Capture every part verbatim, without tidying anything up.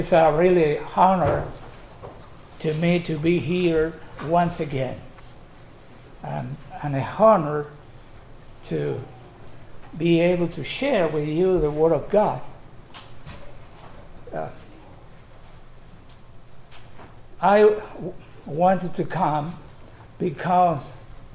It's a really honor to me to be here once again, and, and a honor to be able to share with you the Word of God. Uh, I w- wanted to come because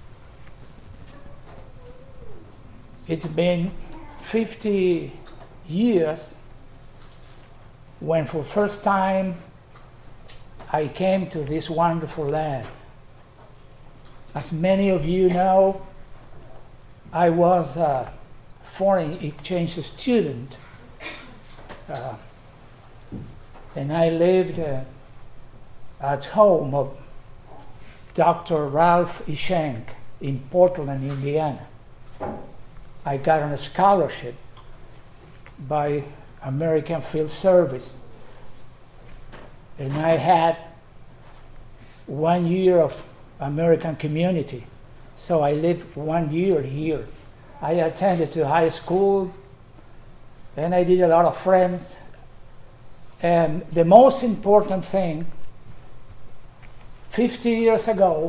it's been fifty years when for the first time I came to this wonderful land. As many of you know, I was a foreign exchange student, uh, and I lived uh, at home of Doctor Ralph Ishenk in Portland, Indiana. I got on a scholarship by American Field Service, and I had one year of American community, so I lived one year here. I attended to high school, and I did a lot of friends, and the most important thing, fifty years ago,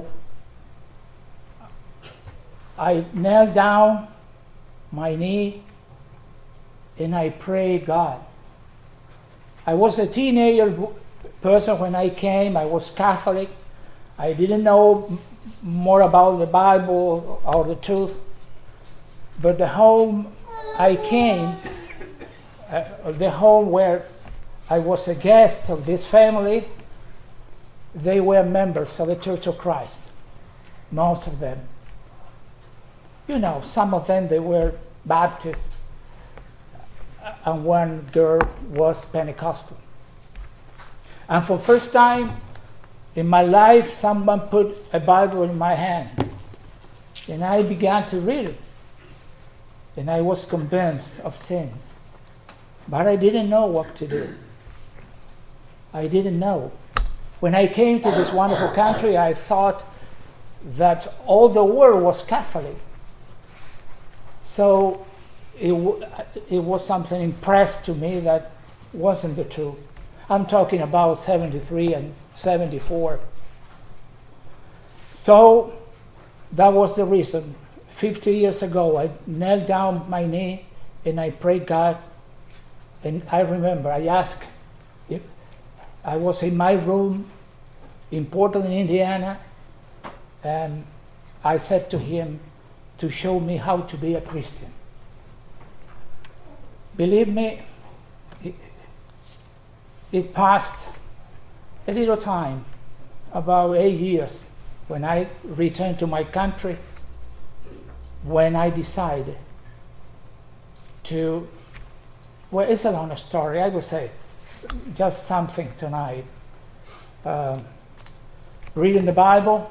I knelt down my knee and I prayed God. I was a teenager person when I came. I was Catholic. I didn't know m- more about the Bible or the truth. But the home I came, uh, the home where I was a guest of this family, they were members of the Church of Christ, most of them. You know, some of them, they were Baptists, and one girl was Pentecostal. And for the first time in my life, someone put a Bible in my hand, and I began to read it, and I was convinced of sins, but I didn't know what to do. I didn't know. When I came to this wonderful country, I thought that all the world was Catholic. So it, w- it was something impressed to me that wasn't the truth. I'm talking about seventy-three and seventy-four. So that was the reason. fifty years ago, I knelt down my knee and I prayed God. And I remember I asked, if I was in my room in Portland, Indiana, and I said to him to show me how to be a Christian. Believe me, it, it passed a little time, about eight years, when I returned to my country, when I decided to, well, it's a long story, I would say just something tonight. Um, reading the Bible,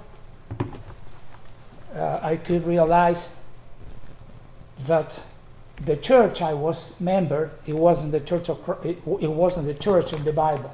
uh, I could realize that the church I was member, it wasn't the church of it, it wasn't the church in the Bible.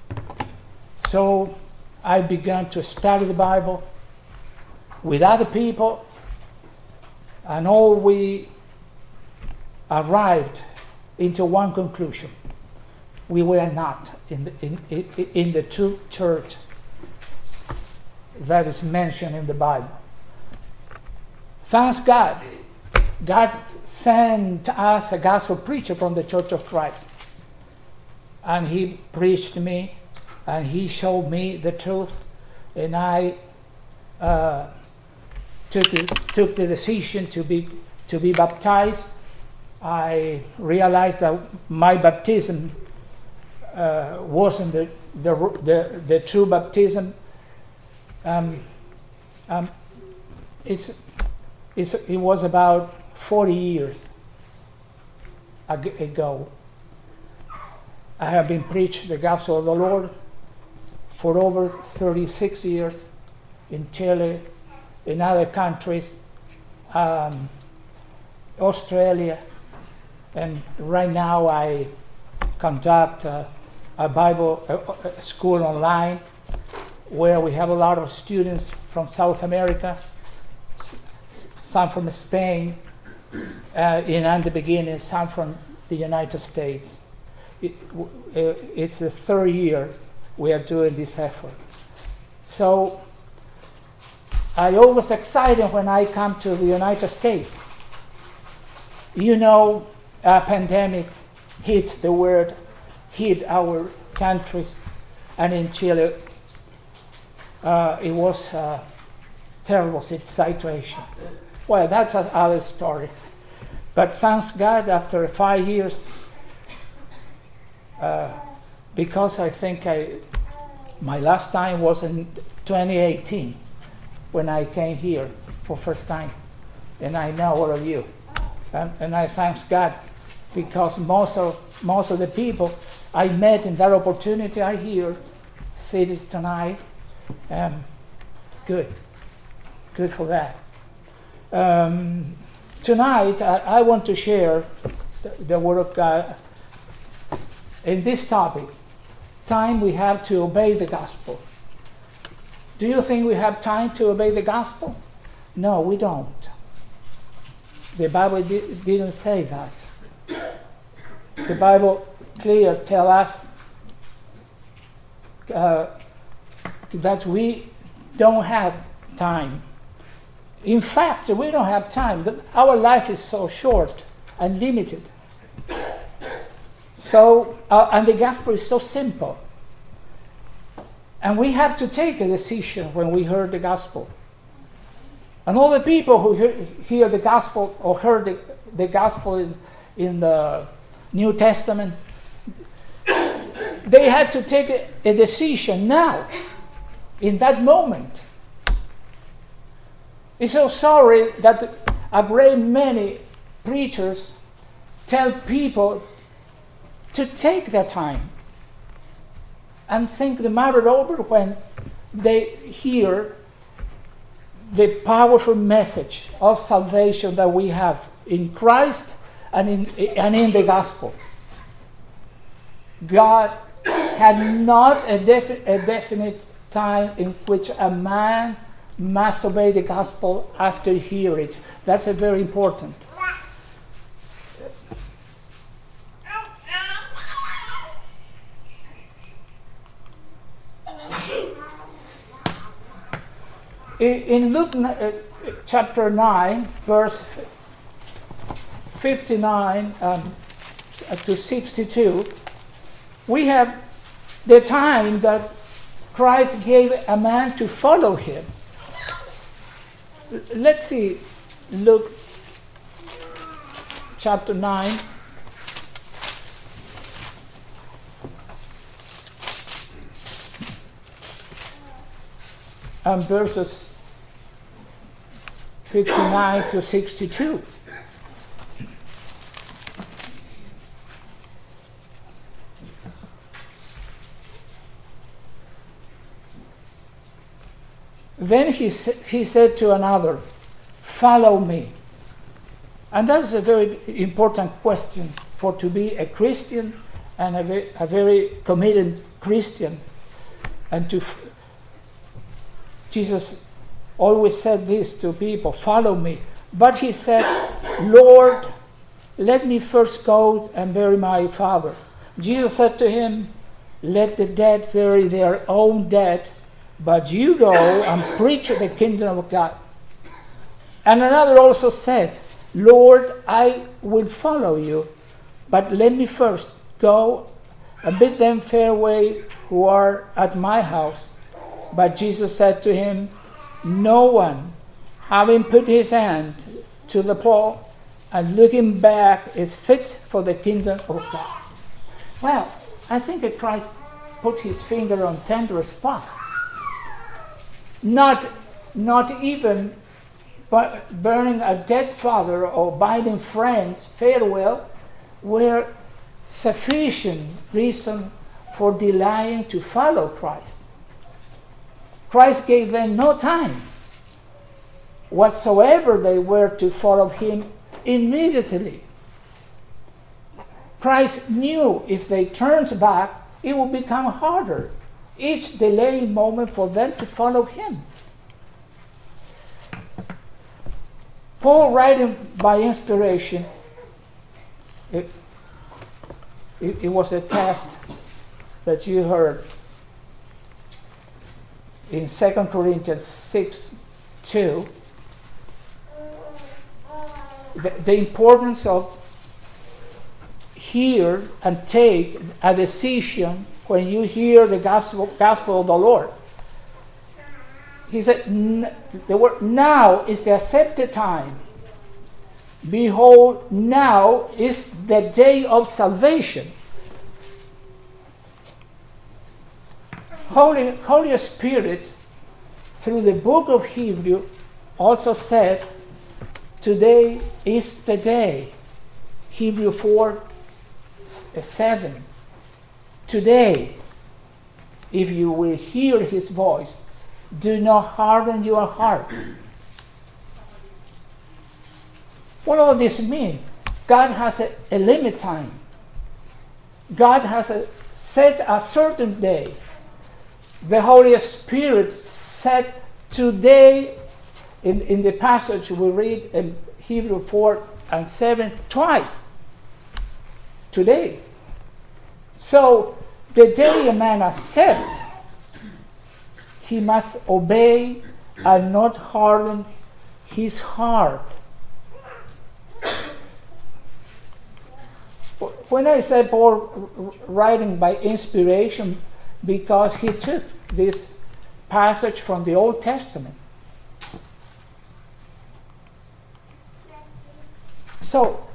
So I began to study the Bible with other people, and all we arrived into one conclusion: we were not in the, in, in, in the true church that is mentioned in the Bible. Thanks God. God sent us a gospel preacher from the Church of Christ. And he preached to me, and he showed me the truth, and I uh, took, the, took the decision to be, to be baptized. I realized that my baptism uh, wasn't the, the, the, the true baptism. Um, um, it's, it's, it was about forty years ago. I have been preaching the gospel of the Lord for over thirty-six years in Chile, in other countries, um, Australia, and right now I conduct a, a Bible a, a school online where we have a lot of students from South America, s- some from Spain, uh, in the beginning, some from the United States. it, uh, it's the third year we are doing this effort. So I always excited when I come to the United States. You know, a pandemic hit the world, hit our countries, and in Chile, uh, it was a terrible situation. Well, that's another story. But thanks God, after five years, uh, because I think I, my last time was in twenty eighteen, when I came here for first time, and I know all of you, and, and I thank God, because most of most of the people I met in that opportunity are here, seated tonight. Um, good, good for that. Um, tonight I, I want to share the, the Word of God in this topic. Time we have to obey the gospel. Do you think we have time to obey the gospel? No, we don't. The Bible di- didn't say that. The Bible clear tell us uh, that we don't have time. In fact, we don't have time. Our life is so short and limited. So, uh, and the gospel is so simple. And we have to take a decision when we heard the gospel. And all the people who hear, hear the gospel or heard the, the gospel in, in the New Testament, they had to take a, a decision now, in that moment. It's so sorry that a great many preachers tell people to take their time and think the matter over when they hear the powerful message of salvation that we have in Christ and in, and in the gospel. God had not a, defi- a definite time in which a man must obey the gospel after hear it. That's a very important. In Luke uh, chapter nine, verse fifty-nine um, to sixty-two, we have the time that Christ gave a man to follow him. Let's see, Luke chapter nine. And verses fifty-nine to sixty-two. Then he, he said to another, "Follow me." And that is a very important question for to be a Christian and a very, a very committed Christian. And to f- Jesus always said this to people, "Follow me." But he said, "Lord, let me first go and bury my father." Jesus said to him, "Let the dead bury their own dead, but you go and preach the kingdom of God." And another also said, "Lord, I will follow you, but let me first go and bid them farewell who are at my house." But Jesus said to him, "No one, having put his hand to the plow and looking back, is fit for the kingdom of God." Well, I think that Christ put his finger on tender spot. Not, not even burning a dead father or bidding friends farewell were sufficient reason for delaying to follow Christ. Christ gave them no time whatsoever they were to follow him immediately. Christ knew if they turned back, it would become harder. Each delaying moment for them to follow him. Paul, writing by inspiration, it, it was a test that you heard in Second Corinthians six two. The, the importance of hear and take a decision when you hear the gospel, gospel of the Lord. He said, the word now is the accepted time. Behold, now is the day of salvation. Holy, Holy Spirit, through the book of Hebrew, also said, today is the day. Hebrew four seven. Today, if you will hear his voice, do not harden your heart. What all this mean? God has a, a limit time. God has a, set a certain day. The Holy Spirit said today, in, in the passage we read in Hebrew four and seven, twice. Today. So, the day a man accepts, he must obey and not harden his heart. When I say Paul writing by inspiration, because he took this passage from the Old Testament. So,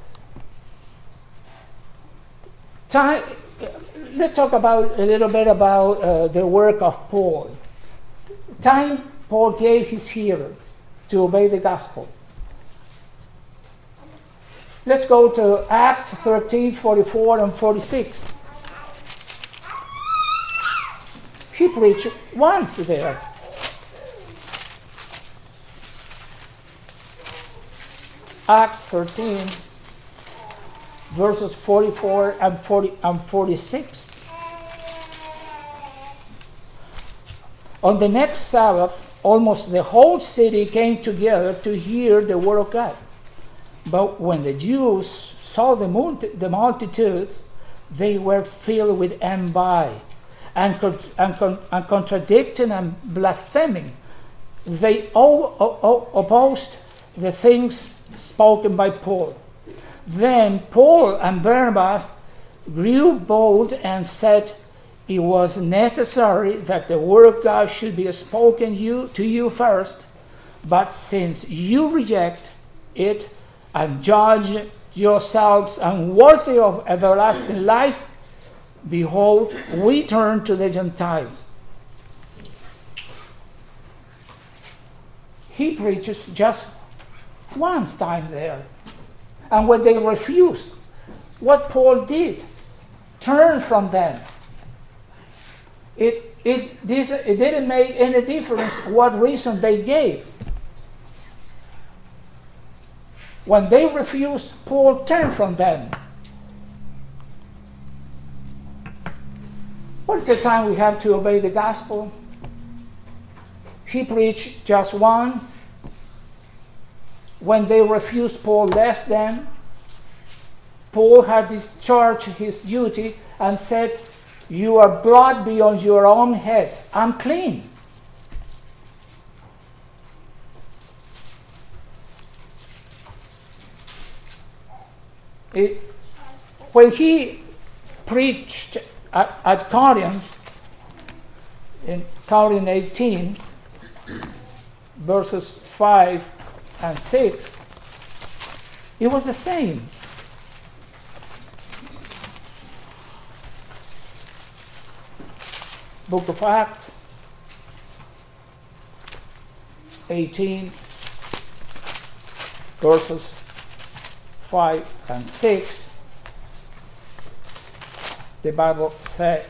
time, let's talk about a little bit about uh, the work of Paul. Time Paul gave his hearers to obey the gospel. Let's go to Acts thirteen, forty-four and forty-six. He preached once there. Acts thirteen, verses forty-four and forty and forty-six. On the next Sabbath, almost the whole city came together to hear the word of God. But when the Jews saw the, multi- the multitudes, they were filled with envy and, con- and, con- and contradicting and blaspheming. They all o- o- opposed the things spoken by Paul. Then Paul and Barnabas grew bold and said, it was necessary that the word of God should be spoken you, to you first, but since you reject it and judge yourselves unworthy of everlasting life, behold, we turn to the Gentiles. He preaches just once time there. And when they refused, what Paul did, turn from them. It, it, this, it didn't make any difference what reason they gave. When they refused, Paul turned from them. What is the time we have to obey the gospel? He preached just once. When they refused, Paul left them. Paul had discharged his duty and said, you are blood beyond your own head. I'm clean. It, when he preached at, at Corinth, in Corinth eighteen, verses five and six, it was the same. Book of Acts, eighteen, verses five and six, the Bible says,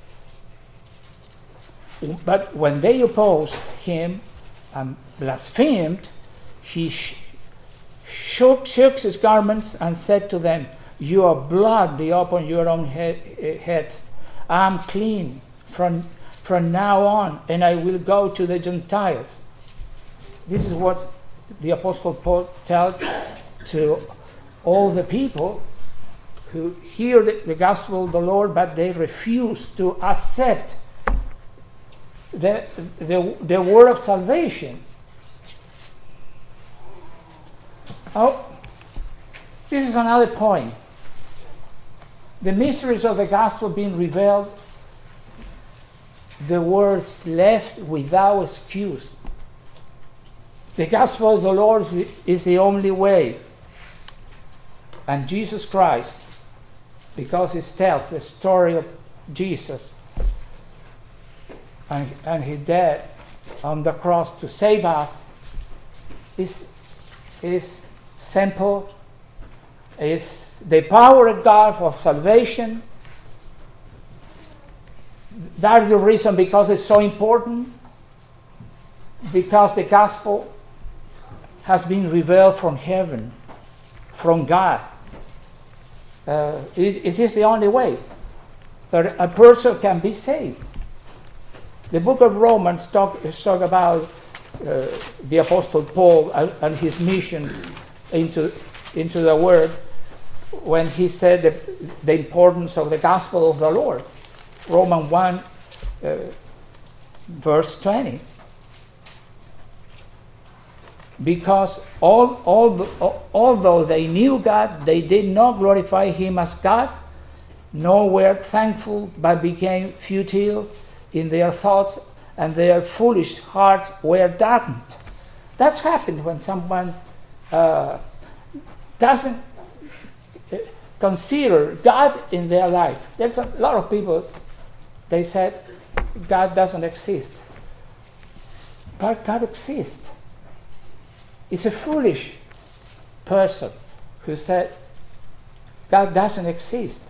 but when they opposed him and blasphemed, he sh- shook, shook his garments and said to them, your blood be upon your own he- heads. I'm clean from, from now on, and I will go to the Gentiles. This is what the Apostle Paul tells to all the people who hear the, the gospel of the Lord, but they refuse to accept the, the, the word of salvation. Oh, this is another point. The mysteries of the gospel being revealed, the words left without excuse. The gospel of the Lord is the only way. And Jesus Christ, because it tells the story of Jesus and, and his death on the cross to save us, is, is simple, is the power of God for salvation. That's the reason, because it's so important, because the gospel has been revealed from heaven, from God. Uh, it, it is the only way that a person can be saved. The book of Romans talk, talk about uh, the Apostle Paul and, and his mission into, into the Word, when he said the, the importance of the gospel of the Lord. Romans one, uh, verse twenty. Because all, all, although they knew God, they did not glorify him as God, nor were thankful, but became futile in their thoughts, and their foolish hearts were darkened. That's happened when someone uh, doesn't consider God in their life. There's a lot of people, they said, God doesn't exist. But God exists. It's a foolish person who said God doesn't exist.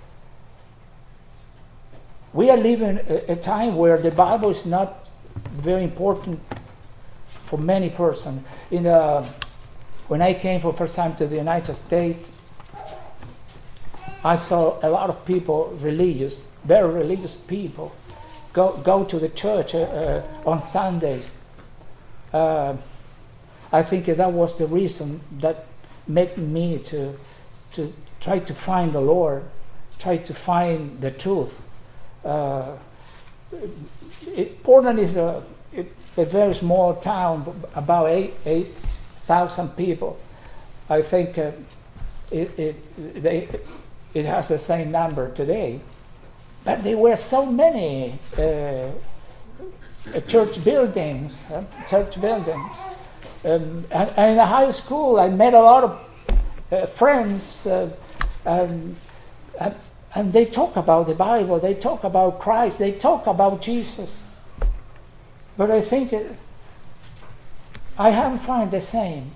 We are living a, a time where the Bible is not very important for many persons. In the, when I came for the first time to the United States, I saw a lot of people, religious, very religious people, go go to the church uh, uh, on Sundays. Uh, I think that was the reason that made me to to try to find the Lord, try to find the truth. Uh, it, Portland is a, it, a very small town, about eight eight thousand people. I think uh, it it they. It has the same number today, but there were so many uh, church buildings, uh, church buildings. Um, and, and in the high school, I met a lot of uh, friends, uh, um, and, and they talk about the Bible, they talk about Christ, they talk about Jesus. But I think it, I haven't found the same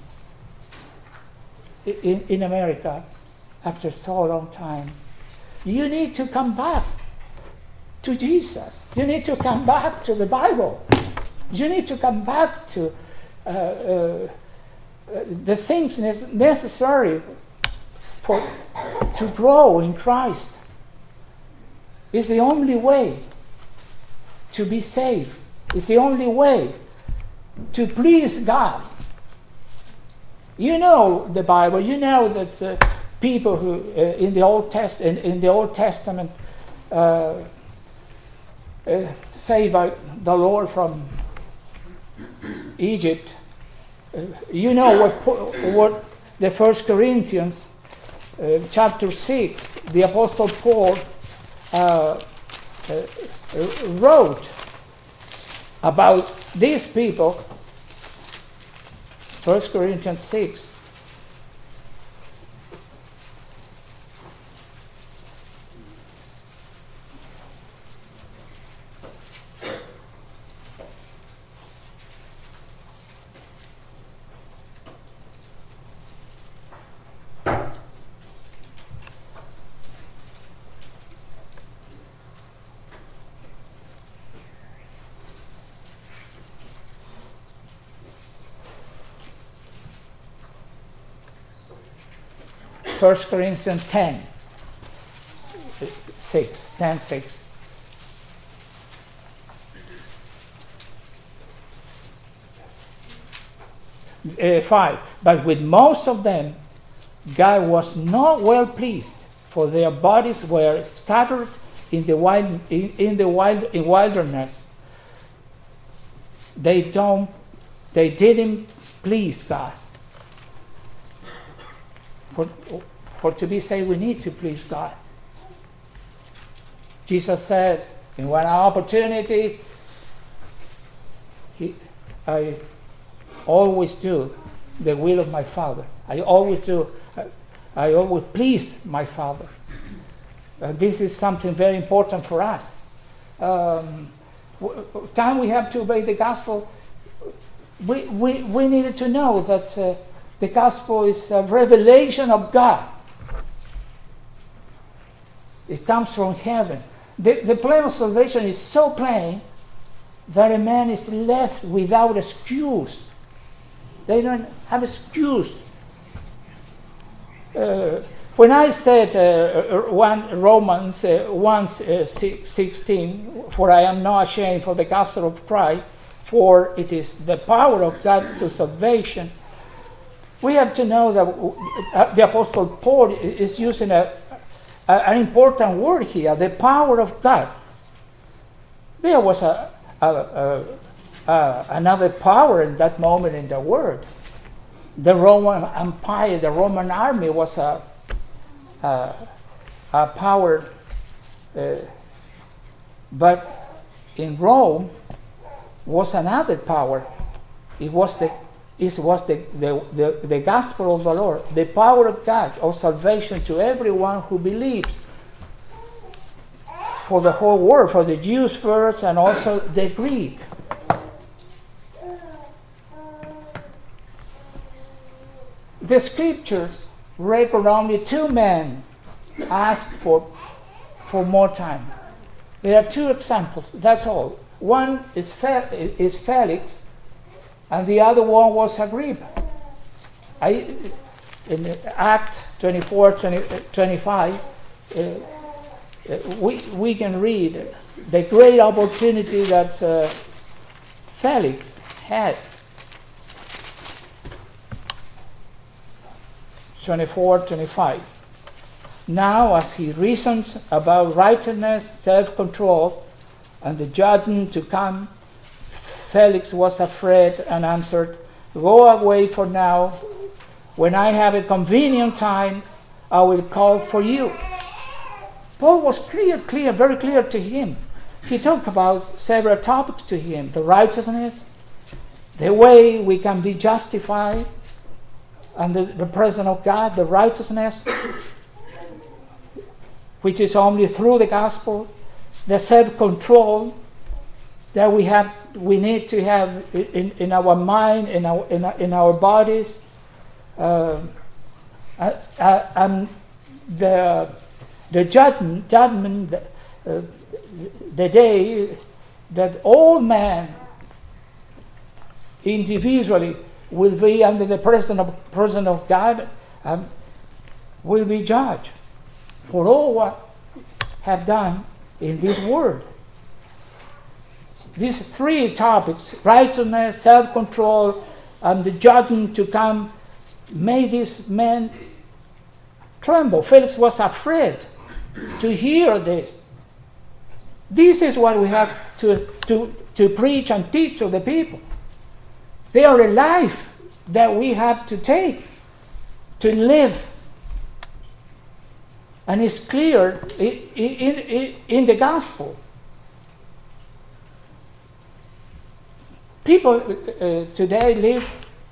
in, in America. After so long time, you need to come back to Jesus. You need to come back to the Bible. You need to come back to uh, uh, the things necessary for to grow in Christ. It's the only way to be saved. It's the only way to please God. You know the Bible. You know that. Uh, People who uh, in the Old Test in, in the Old Testament uh, uh, saved by the Lord from Egypt. Uh, you know what what the First Corinthians uh, chapter six, the Apostle Paul uh, uh, wrote about these people. First Corinthians six. First Corinthians ten, six, ten, six. Uh, five. But with most of them, God was not well pleased, for their bodies were scattered in the wild in, in the wild in wilderness. They don't they didn't please God. For, for to be saved, we need to please God. Jesus said, in one opportunity, he, I always do the will of my Father. I always do. I, I always please my Father. And this is something very important for us. Um, w- time we have to obey the gospel, we, we, we needed to know that uh, the gospel is a revelation of God. It comes from heaven. The, the plan of salvation is so plain that a man is left without excuse. They don't have excuse. Uh, when I said uh, one Romans uh, one uh, sixteen, for I am not ashamed for the gospel of Christ, for it is the power of God to salvation. We have to know that the Apostle Paul is using a, a, an important word here, the power of God. There was a, a, a, a, another power in that moment in the world. The Roman Empire, the Roman army was a, a, a power, uh, but in Rome was another power. It was the It was the, the, the, the gospel of the Lord, the power of God, of salvation to everyone who believes. For the whole world, for the Jews first and also the Greek. The scriptures record only two men asked for, for more time. There are two examples, that's all. One is, Fe- is Felix, and the other one was Agrippa. I, in Acts twenty-four, twenty, twenty-five, uh, we, we can read the great opportunity that uh, Felix had. twenty-four, twenty-five. Now, as he reasons about righteousness, self-control, and the judgment to come, Felix was afraid and answered, "Go away for now. When I have a convenient time, I will call for you." Paul was clear, clear, very clear to him. He talked about several topics to him: the righteousness, the way we can be justified, and the, the presence of God, the righteousness, which is only through the gospel, the self-control that we have, we need to have in, in our mind, in our in, our, in our bodies, uh, uh, uh, and the the judgment, judgment, the, uh, the day that all men individually will be under the presence of, presence of God, um, will be judged for all what have done in this world. These three topics, righteousness, self-control, and the judgment to come, made this man tremble. Felix was afraid to hear this. This is what we have to, to, to preach and teach to the people. They are a life that we have to take, to live. And it's clear in, in, in, in the gospel. People uh, today live,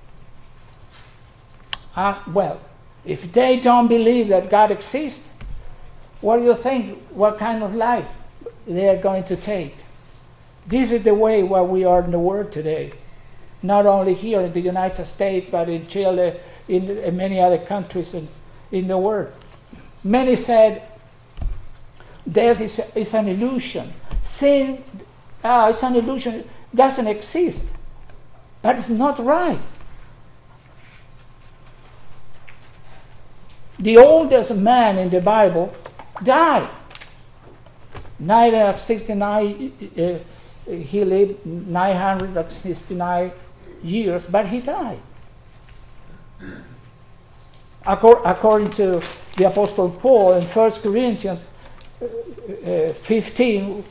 uh, well, if they don't believe that God exists, what do you think, what kind of life they are going to take? This is the way where we are in the world today. Not only here in the United States, but in Chile, in, in many other countries in, in the world. Many said death is, is an illusion. Sin, ah, it's an illusion. Doesn't exist, but it's not right. The oldest man in the Bible died. nine hundred sixty-nine, uh, he lived nine hundred sixty-nine years, but he died. according to the Apostle Paul in First Corinthians fifteen,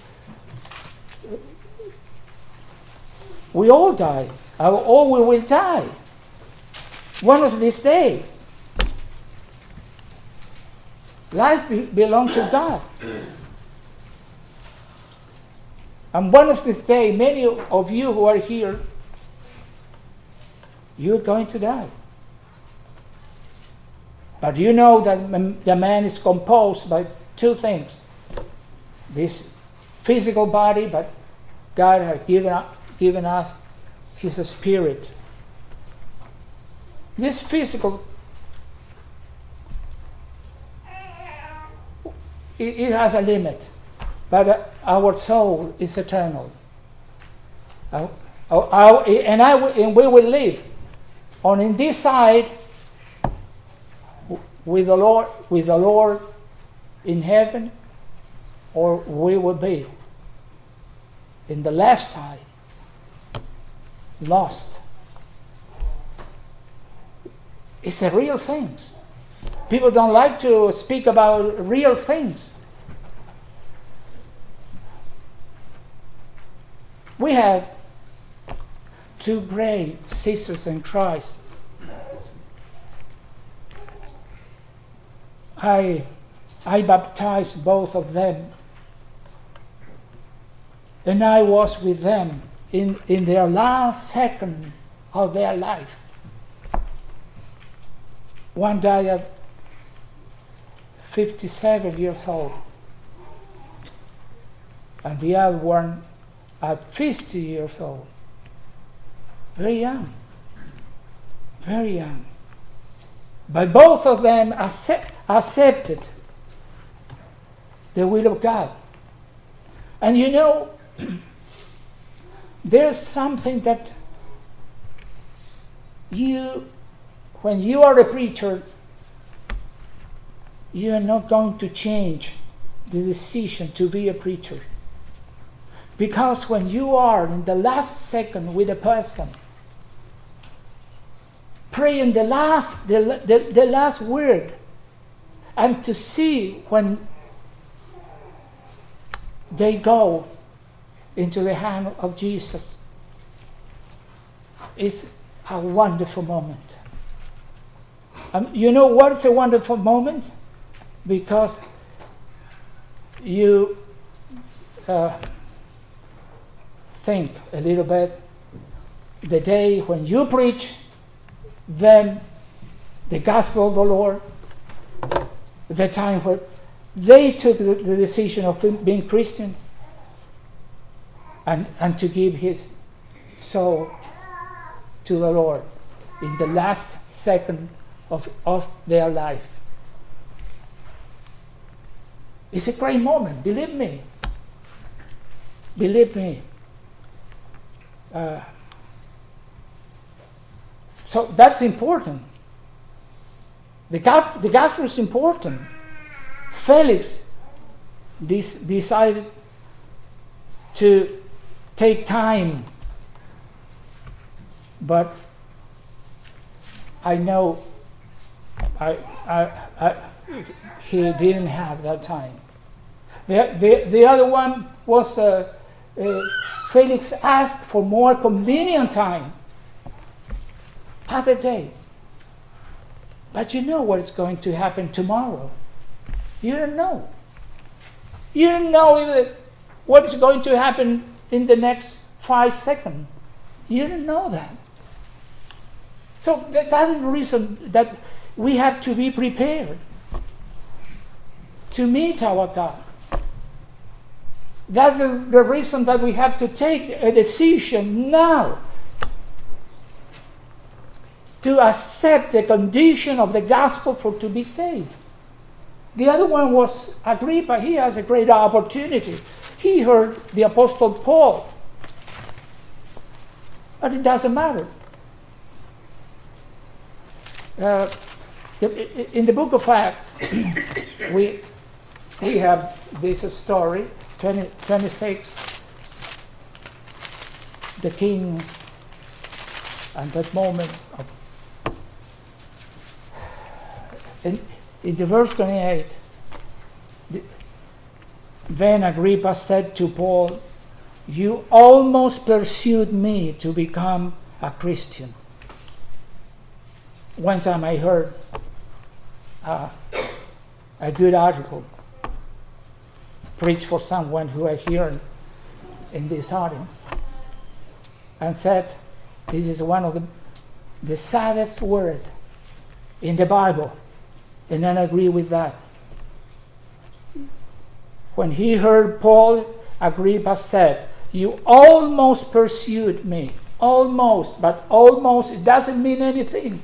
we all die. All we will die. One of these days. Life be- belongs to God. And one of these days, many of you who are here, you're going to die. But you know that the man is composed by two things. This physical body, but God has given, given us His spirit. This physical, it, it has a limit, but our soul is eternal. Our, our, our, and, I, and we will live on in this side with the Lord, with the Lord in heaven, or we will be in the left side, lost. It's a real things. People don't like to speak about real things. We have two great sisters in Christ. I, I baptized both of them. And I was with them in, in their last second of their life. One died at fifty-seven years old, and the other one at fifty years old. Very young. Very young. But both of them accept, accepted the will of God. And you know, there's something that you, when you are a preacher, you are not going to change the decision to be a preacher. Because when you are in the last second with a person, praying the last, the, the, the last word, and to see when they go into the hand of Jesus, is a wonderful moment. Um, you know what is a wonderful moment? Because you uh, think a little bit, the day when you preach them the gospel of the Lord, the time where they took the, the decision of being Christians and, and to give his soul to the Lord in the last second of, of their life. It's a great moment, believe me. Believe me. Uh, so that's important. The, God, the gospel is important. Felix this, decided to take time, but I know I, I, I, he didn't have that time. The, the, the other one was uh, uh, Felix asked for more convenient time other day. But you know what is going to happen tomorrow. You don't know. You don't know if what is going to happen in the next five seconds. You don't know that. So that, that's the reason that we have to be prepared to meet our God. That's the, the reason that we have to take a decision now to accept the condition of the gospel for to be saved. The other one was Agrippa. He has a great opportunity. He heard the Apostle Paul. But it doesn't matter. Uh, in the book of Acts, we, we have this story, twenty, twenty-six. The king, at that moment of in, in the verse twenty-eight, then Agrippa said to Paul, "You almost pursued me to become a Christian." One time I heard uh, a good article preached for someone who I hear in this audience, and said, this is one of the, the saddest words in the Bible, and I agree with that. When he heard Paul, Agrippa said, "You almost pursued me." Almost, but almost, it doesn't mean anything.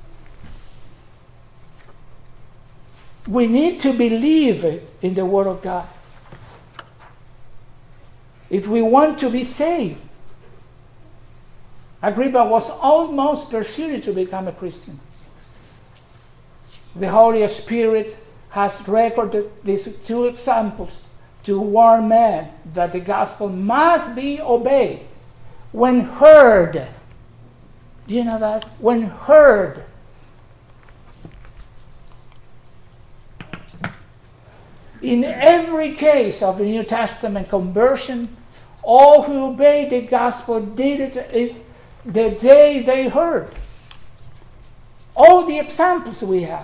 We need to believe in the Word of God if we want to be saved. Agrippa was almost persuaded to become a Christian. The Holy Spirit has recorded these two examples to warn men that the gospel must be obeyed when heard. Do you know that? When heard. In every case of the New Testament conversion, all who obeyed the gospel did it the day they heard. All the examples we have.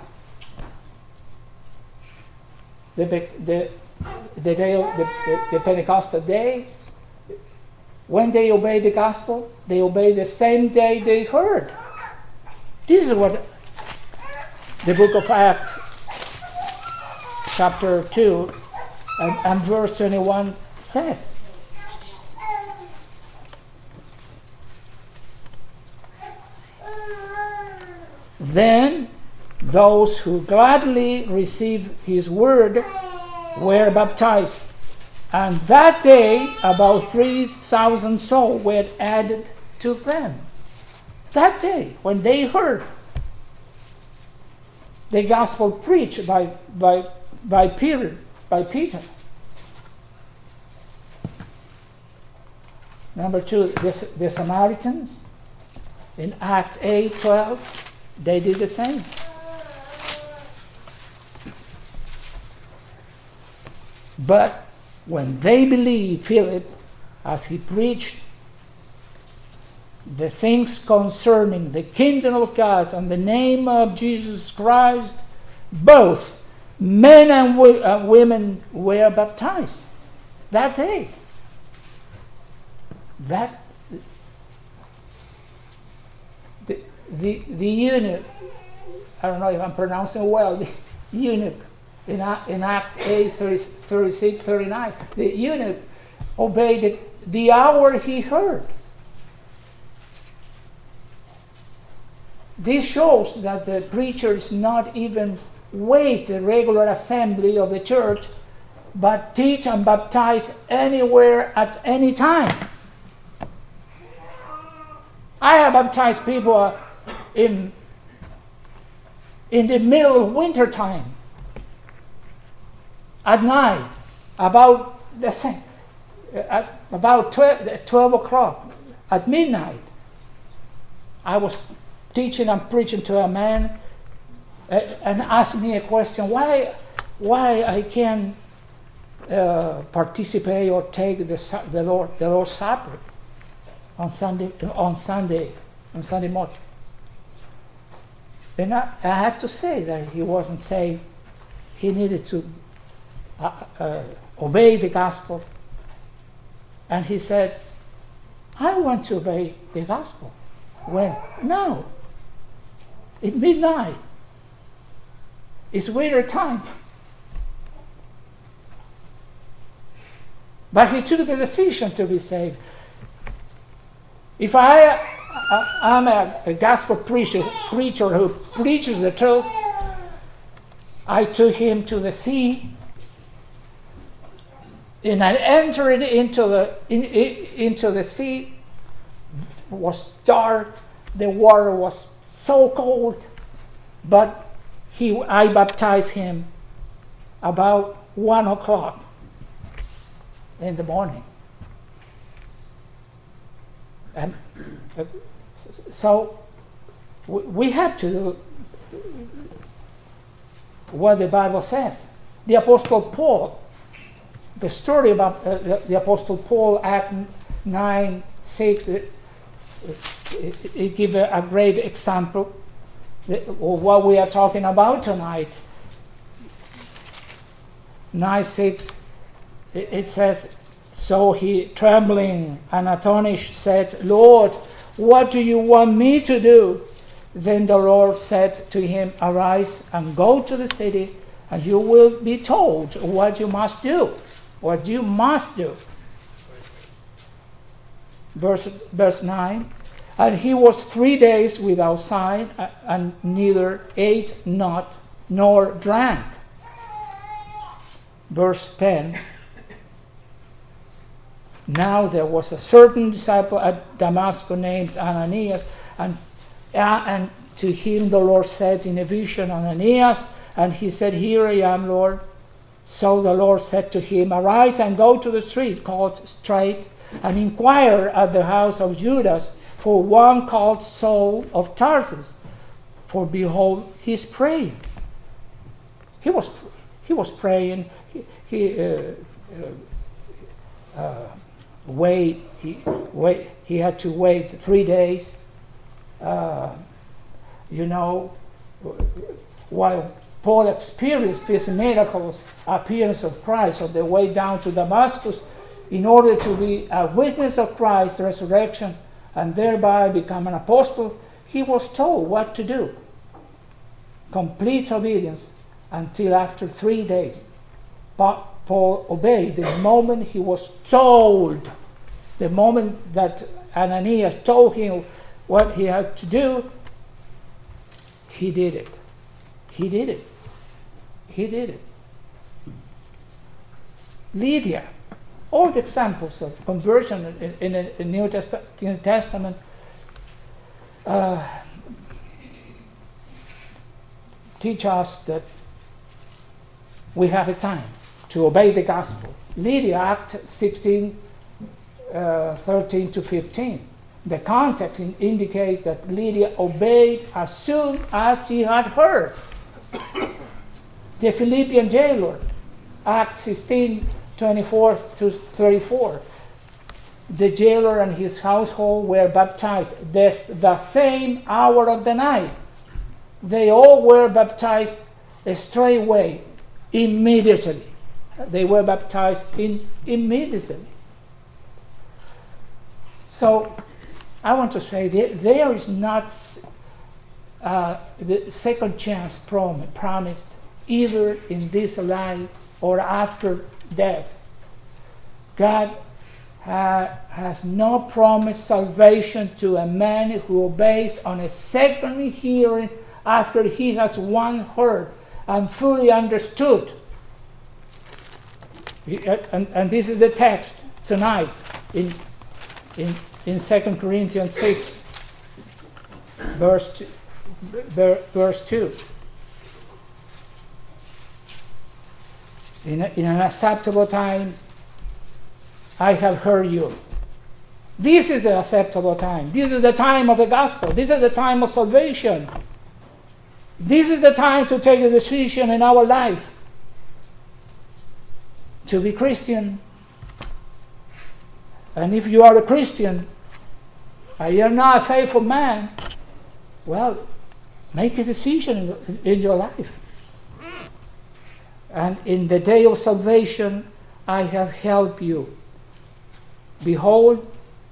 The, the, the, day of, the, the, the Pentecostal day, when they obeyed the gospel, they obeyed the same day they heard. This is what the book of Acts, chapter two, and, and verse twenty-one says. Then those who gladly received his word were baptized, and that day about three thousand souls were added to them. That day, when they heard the gospel preached by by by Peter, by Peter. Number two, the, the Samaritans in Acts eight twelve, they did the same. But when they believed Philip as he preached the things concerning the kingdom of God and the name of Jesus Christ, both men and wo- uh, women were baptized that day. That the the, the eunuch, I don't know if I'm pronouncing well, the eunuch in, in Acts eight, thirty-six, thirty-nine, the eunuch obeyed it the hour he heard. This shows that the preachers not even wait the regular assembly of the church, but teach and baptize anywhere at any time. I have baptized people in, in the middle of winter time, at night, about the same, at about twelve, twelve o'clock, at midnight. I was teaching and preaching to a man uh, and asked me a question, why why I can't uh, participate or take the, the, Lord, the Lord's Supper on Sunday, on Sunday, on Sunday morning. And I, I had to say that he wasn't saved. He needed to uh, uh, obey the gospel. And he said, I want to obey the gospel. When? No. At midnight. It's winter time. But he took the decision to be saved. If I, I I'm a, a gospel preacher, preacher who preaches the truth, I took him to the sea, and I entered into the in, in, into the sea. It was dark. The water was so cold, but he, I baptized him about one o'clock in the morning. And uh, so we have to what the Bible says. The Apostle Paul, the story about uh, the, the Apostle Paul, Act nine, six, it, it, it gives a, a great example of what we are talking about tonight. nine, six, it, it says, so he, trembling and astonished, said, Lord, what do you want me to do? Then the Lord said to him, arise and go to the city, and you will be told what you must do. What you must do. Verse, verse nine, and he was three days without sight, and neither ate not nor drank. Verse ten, now there was a certain disciple at Damascus named Ananias, and, uh, and to him the Lord said in a vision, Ananias, and he said, here I am, Lord. So the Lord said to him, arise and go to the street called Straight, and inquire at the house of Judas for one called Saul of Tarsus, for behold, he is praying. He was he was praying. He, he uh, uh, uh, wait. He wait. He had to wait three days. Uh, you know, while Paul experienced these miracles, appearance of Christ on the way down to Damascus, in order to be a witness of Christ's resurrection and thereby become an apostle, he was told what to do. Complete obedience until after three days. But Paul obeyed the moment he was told, the moment that Ananias told him what he had to do, he did it. He did it. He did it. Lydia, all the examples of conversion in, in, in the New, Test- New Testament uh, teach us that we have a time to obey the gospel. Lydia, Act sixteen, uh, thirteen to fifteen. The context in, indicates that Lydia obeyed as soon as she had heard. The Philippian jailer, Acts sixteen, twenty-four to thirty-four. The jailer and his household were baptized this, the same hour of the night. They all were baptized straightway, immediately. They were baptized in immediately. So, I want to say that there is not uh, the second chance prom- promised either in this life or after death. God ha- has not promised salvation to a man who obeys on a second hearing after he has one heard and fully understood. And, and this is the text tonight in in in Second Corinthians six, verse two, verse two. In, a, in an acceptable time, I have heard you. This is the acceptable time. This is the time of the gospel. This is the time of salvation. This is the time to take a decision in our life to be Christian. And if you are a Christian and you're not a faithful man, well, make a decision in, in your life. And in the day of salvation, I have helped you. Behold,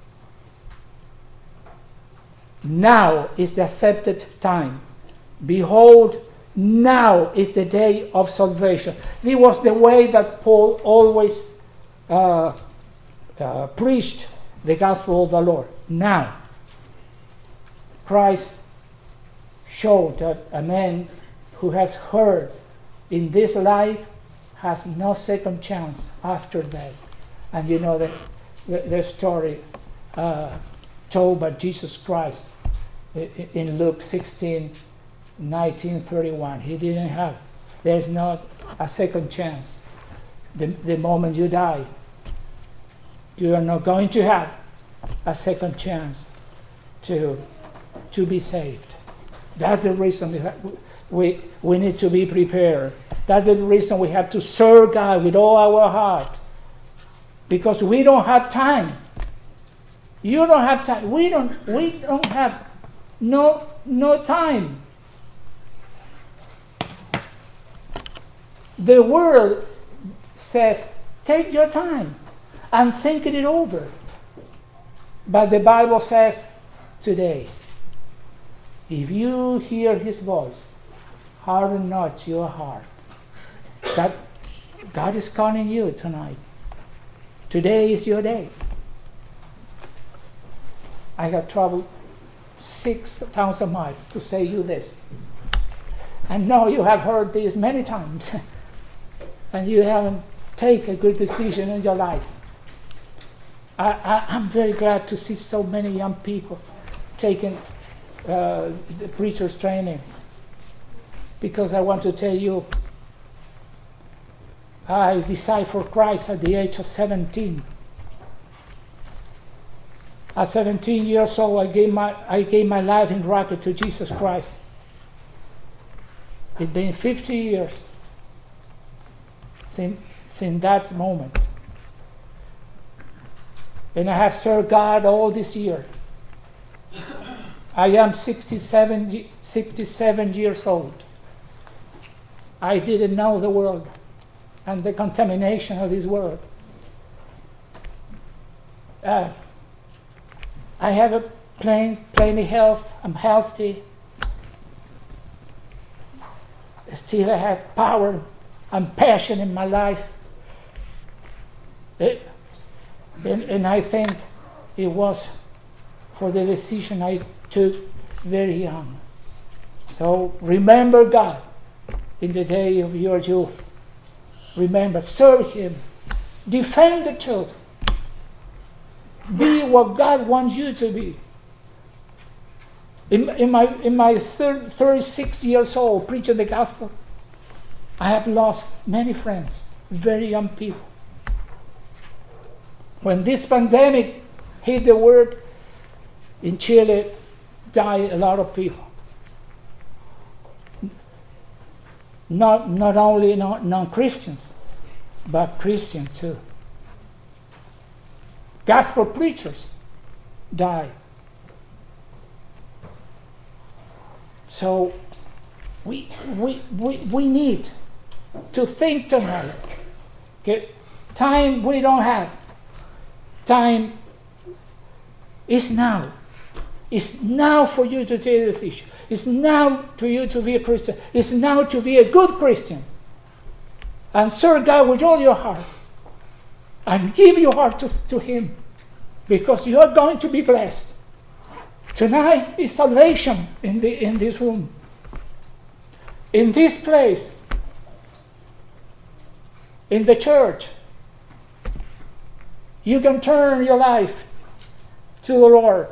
now is the accepted time. Behold, now is the day of salvation. This was the way that Paul always uh, uh, preached the gospel of the Lord. Now, Christ showed that a man who has heard in this life has no second chance after that. And you know the, the, the story uh, told by Jesus Christ in Luke sixteen, nineteen, thirty-one. He didn't have, there's not a second chance. The, the moment you die, you are not going to have a second chance to, to be saved. That's the reason we have, we, we need to be prepared. That's the reason we have to serve God with all our heart. Because we don't have time. You don't have time. We don't, we don't have no, no time. The world says, take your time and think it over. But the Bible says today, if you hear his voice, harden not your heart. God, God is calling you tonight. Today is your day. I have traveled six thousand miles to say you this. I know you have heard this many times, and you haven't taken a good decision in your life. I, I, I'm very glad to see so many young people taking uh, the preacher's training, because I want to tell you, I decided for Christ at the age of seventeen. At seventeen years old, I gave my I gave my life in rocket to Jesus Christ. It's been fifty years since, since that moment. And I have served God all this year. I am sixty-seven, sixty-seven years old. I didn't know the world and the contamination of this world. Uh, I have a plain, plenty health. I'm healthy. Still, I have power and passion in my life. It, and, and I think it was for the decision I took very young. So remember God in the day of your youth. Remember, serve Him. Defend the truth. Be what God wants you to be. In, in my in my thirty-six years old preaching the gospel, I have lost many friends, very young people. When this pandemic hit the world, in Chile died a lot of people. Not not only non, non-Christians, but Christians too. Gospel preachers die. So we, we, we, we need to think tonight. Okay? Time we don't have. Time is now. It's now for you to take this issue. It's now for you to be a Christian. It's now to be a good Christian. And serve God with all your heart. And give your heart to, to Him, because you are going to be blessed. Tonight is salvation in the in this room. In this place. In the church. You can turn your life to the Lord.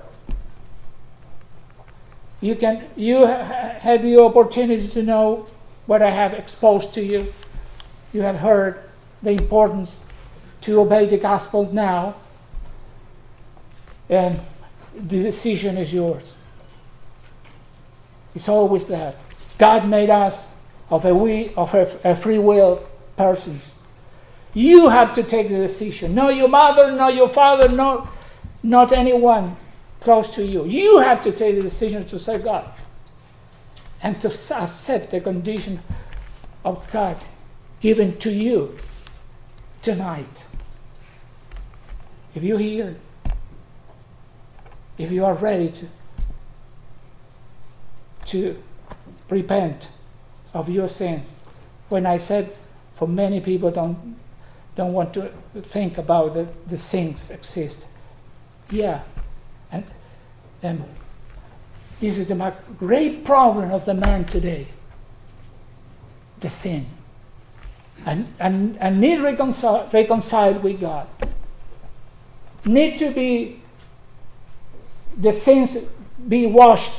You can you ha- had the opportunity to know what I have exposed to you. You have heard the importance to obey the gospel now, and the decision is yours. It's always that. God made us of a we of a, a free will persons. You have to take the decision. Not your mother, not your father, not, not anyone close to you. You have to take the decision to serve God and to accept the condition of God given to you tonight. If you're here, if you are ready to, to repent of your sins, when I said for many people don't don't want to think about the, the things exist. Yeah, and and this is the great problem of the man today. The sin. And and, and need reconcile reconciled with God. Need to be the sins be washed.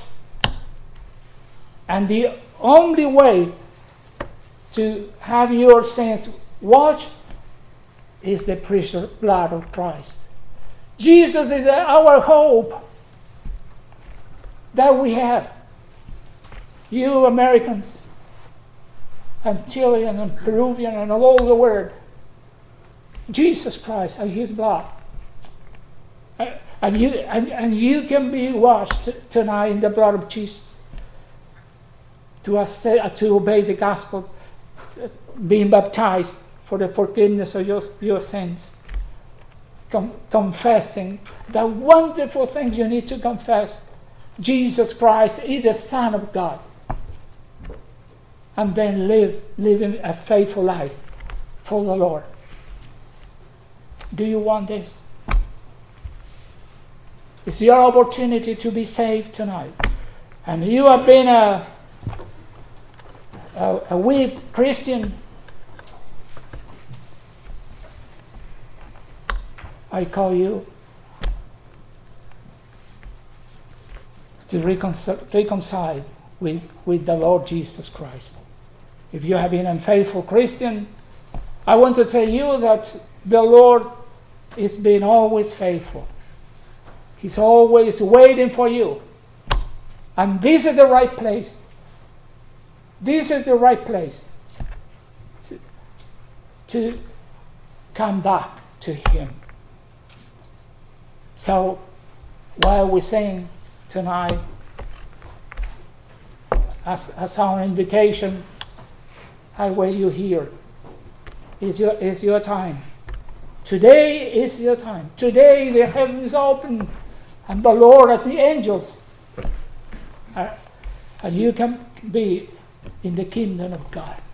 And the only way to have your sins washed is the precious blood of Christ. Jesus is our hope that we have. You Americans, and Chilean and Peruvian and all over the world. Jesus Christ and His blood. And you, and, and you can be washed tonight in the blood of Jesus. To, accept, to obey the gospel, being baptized for the forgiveness of your, your sins. Com- confessing the wonderful things you need to confess. Jesus Christ is the Son of God. And then live, living a faithful life for the Lord. Do you want this? It's your opportunity to be saved tonight. And you have been a, a, a weak Christian. I call you to reconcile, reconcile with, with the Lord Jesus Christ. If you have been an unfaithful Christian, I want to tell you that the Lord is being always faithful. He's always waiting for you. And this is the right place. This is the right place to, to come back to Him. So, while we sing tonight, as, as our invitation, I want you here. It's your, it's your time. Today is your time. Today the heavens open, and the Lord and the angels, are, and you can be in the kingdom of God.